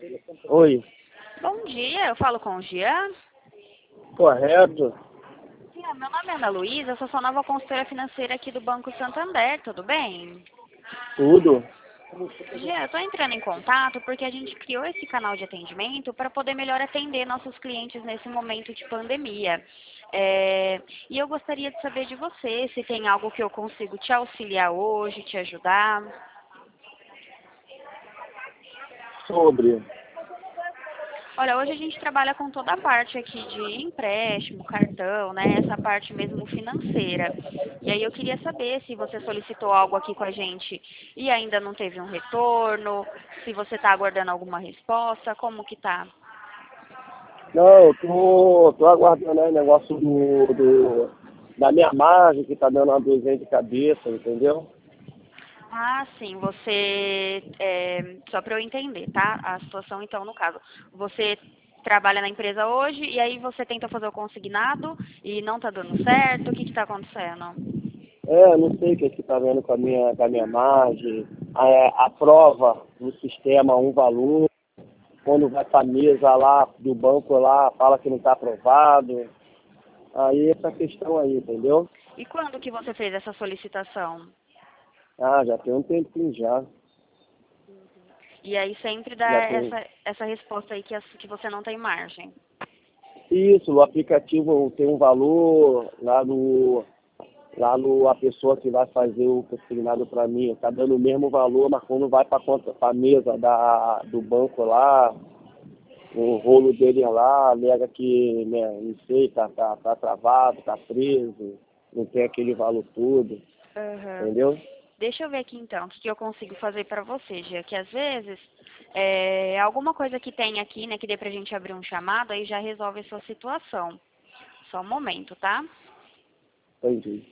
Oi, Bom dia, eu falo com o Jean. correto? Jean, meu nome é Ana Luísa, eu sou sua nova consultora financeira aqui do Banco Santander, tudo bem? Tudo? Jean, eu estou entrando em contato porque a gente criou esse canal de atendimento para poder melhor atender nossos clientes nesse momento de pandemia. E eu gostaria de saber de você se tem algo que eu consigo te auxiliar hoje, te ajudar. Sobre. Olha, hoje a gente trabalha com toda a parte aqui de empréstimo, cartão, né? Essa parte mesmo financeira. E aí eu queria saber se você solicitou algo aqui com a gente e ainda não teve um retorno, se você está aguardando alguma resposta, como que tá? Não, eu tô aguardando aí o negócio da minha margem, que tá dando uma dorzinha de cabeça, entendeu? Ah, sim, só para eu entender, tá? A situação então, no caso, você trabalha na empresa hoje e aí você tenta fazer o consignado e não tá dando certo, o que que tá acontecendo? Não sei o que tá vendo com a minha margem, a prova no sistema um valor, quando vai pra mesa lá do banco lá, fala que não tá aprovado. Aí essa questão aí, entendeu? E quando que você fez essa solicitação? Ah, já tem um tempinho já. E aí sempre dá Já tem. essa resposta aí que você não tem margem. Isso, o aplicativo tem um valor lá no a pessoa que vai fazer o consignado para mim, tá dando o mesmo valor, mas quando vai para a mesa do banco lá, o rolo dele lá, alega que, né, não sei, tá travado, tá preso, não tem aquele valor todo, Aham. entendeu? Deixa eu ver aqui então, o que que eu consigo fazer para você, Gia, que às vezes alguma coisa que tem aqui, né, que dê pra gente abrir um chamado, aí já resolve a sua situação. Só um momento, tá? Entendi.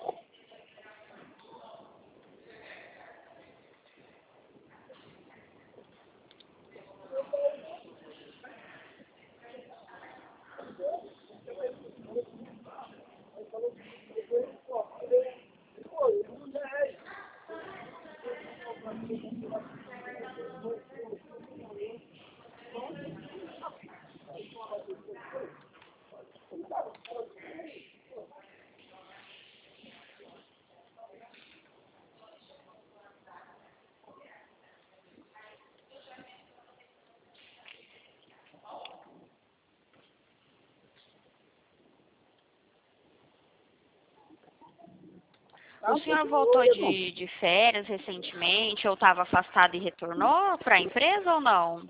O senhor voltou de férias recentemente, ou estava afastado e retornou para a empresa ou não?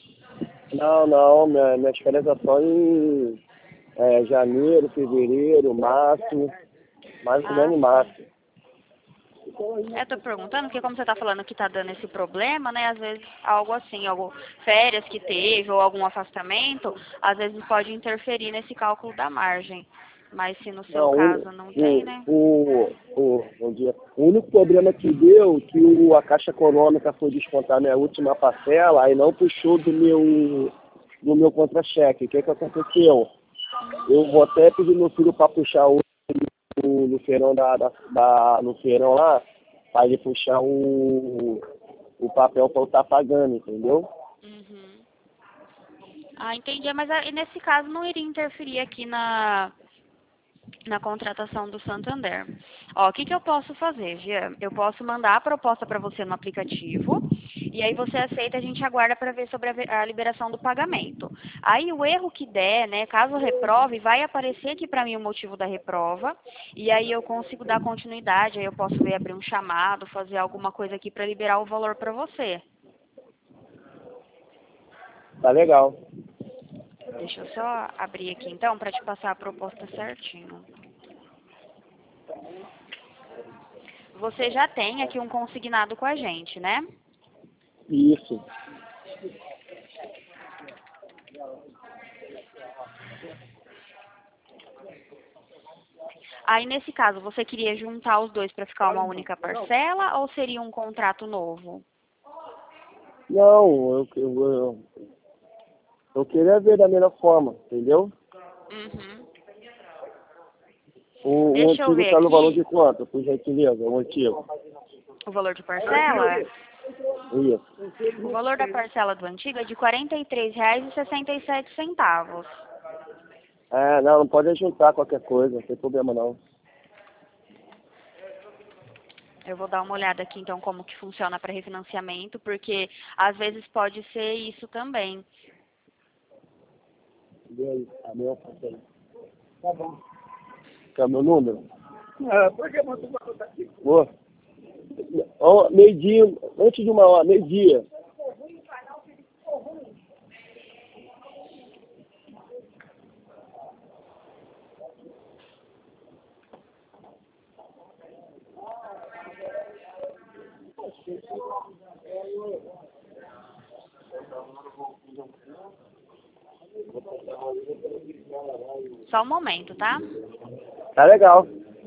Não, minhas férias já são em janeiro, fevereiro, março, mais ou Ah, menos sim. março. Eu tô perguntando, porque como você tá falando que tá dando esse problema, né? Às vezes algo assim, férias que teve ou algum afastamento, às vezes pode interferir nesse cálculo da margem. Mas se no seu Não, caso não tem, né? bom dia. O único problema que deu que a Caixa Econômica foi descontar minha última parcela, aí não puxou do meu contra-cheque. O que aconteceu? Eu vou até pedir meu filho para puxar no feirão no feirão lá, para ele puxar o papel para eu estar pagando, entendeu? Uhum. Ah, entendi. Mas nesse caso não iria interferir aqui na contratação do Santander. Ó, o que que eu posso fazer, Gia? Eu posso mandar a proposta para você no aplicativo e aí você aceita, a gente aguarda para ver sobre a liberação do pagamento. Aí o erro que der, né, caso reprove, vai aparecer aqui para mim o motivo da reprova e aí eu consigo dar continuidade, aí eu posso ver abrir um chamado, fazer alguma coisa aqui para liberar o valor para você. Tá legal. Deixa eu só abrir aqui então para te passar a proposta certinho. Você já tem aqui um consignado com a gente, né? Isso. Aí, nesse caso, você queria juntar os dois para ficar uma única parcela ou seria um contrato novo? Não, eu queria ver da melhor forma, entendeu? Uhum. O Deixa eu antigo ver tá no valor aqui de quanto, por gentileza, o antigo? o valor de parcela. Isso. O valor da parcela do antigo é de R$ 43,67. Não pode juntar qualquer coisa, não tem problema não. Eu vou dar uma olhada aqui, então, como que funciona para refinanciamento, porque às vezes pode ser isso também. A minha parcela. Tá bom. Quer o meu número? Por que você vai botar aqui? Meio-dia, antes de 1h, meio-dia. Só um momento, tá? Tá legal.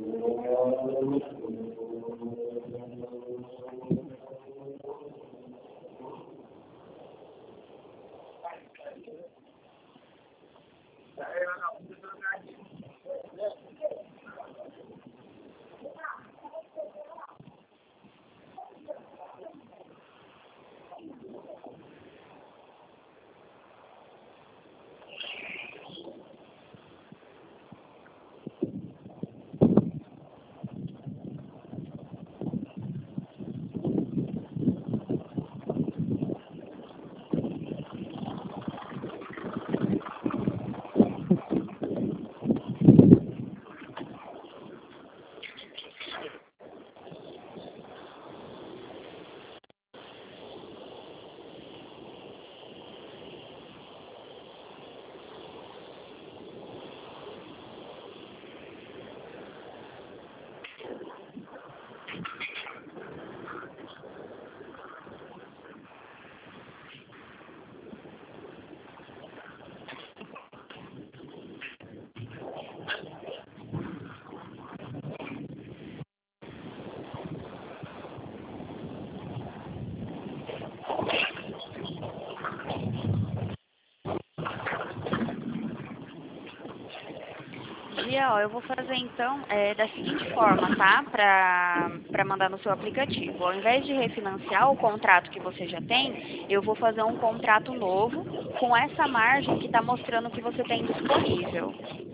Eu vou fazer então da seguinte forma, tá? Para mandar no seu aplicativo. Ao invés de refinanciar o contrato que você já tem, eu vou fazer um contrato novo com essa margem que está mostrando que você tem disponível.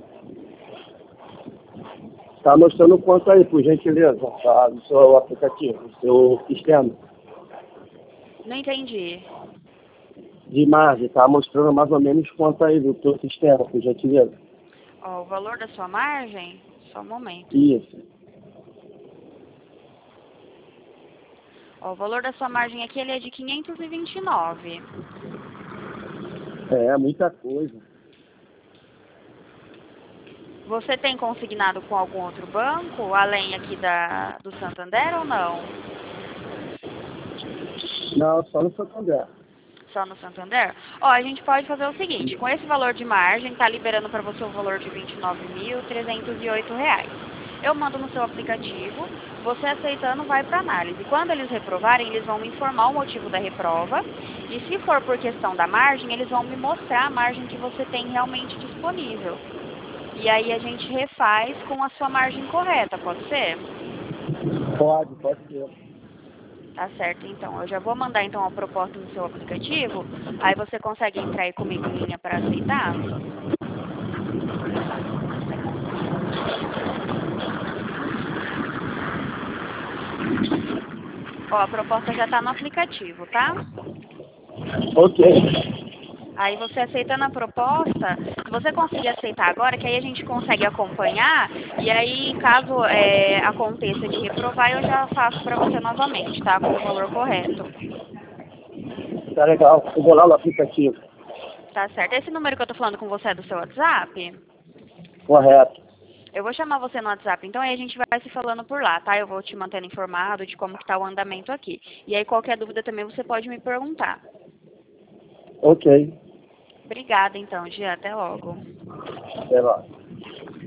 Tá mostrando quanto aí, por gentileza, tá? No seu aplicativo, no seu sistema. Não entendi. De margem, tá mostrando mais ou menos quanto aí do teu sistema, por gentileza. Ó, o valor da sua margem? Só um momento. Isso. Ó, o valor da sua margem aqui ele é de 529. Muita coisa. Você tem consignado com algum outro banco, além aqui do Santander ou não? Não, só no Santander. Só no Santander? Ó, a gente pode fazer o seguinte, com esse valor de margem, tá liberando para você o valor de R$ 29.308. Eu mando no seu aplicativo, você aceitando vai para análise. Quando eles reprovarem, eles vão me informar o motivo da reprova e se for por questão da margem, eles vão me mostrar a margem que você tem realmente disponível. E aí a gente refaz com a sua margem correta, pode ser? Pode ser. Tá certo, então. Eu já vou mandar então a proposta no seu aplicativo, aí você consegue entrar aí comigo em linha para aceitar? Ó, a proposta já tá no aplicativo, tá? Ok. Aí você aceitando a proposta, se você conseguir aceitar agora, que aí a gente consegue acompanhar, e aí caso aconteça de reprovar, eu já faço para você novamente, tá? Com o valor correto. Tá legal. Eu vou lá no aplicativo. Tá certo. Esse número que eu tô falando com você é do seu WhatsApp? Correto. Eu vou chamar você no WhatsApp, então aí a gente vai se falando por lá, tá? Eu vou te mantendo informado de como que tá o andamento aqui. E aí qualquer dúvida também você pode me perguntar. Ok. Obrigada então, Gia. Até logo. Até lá.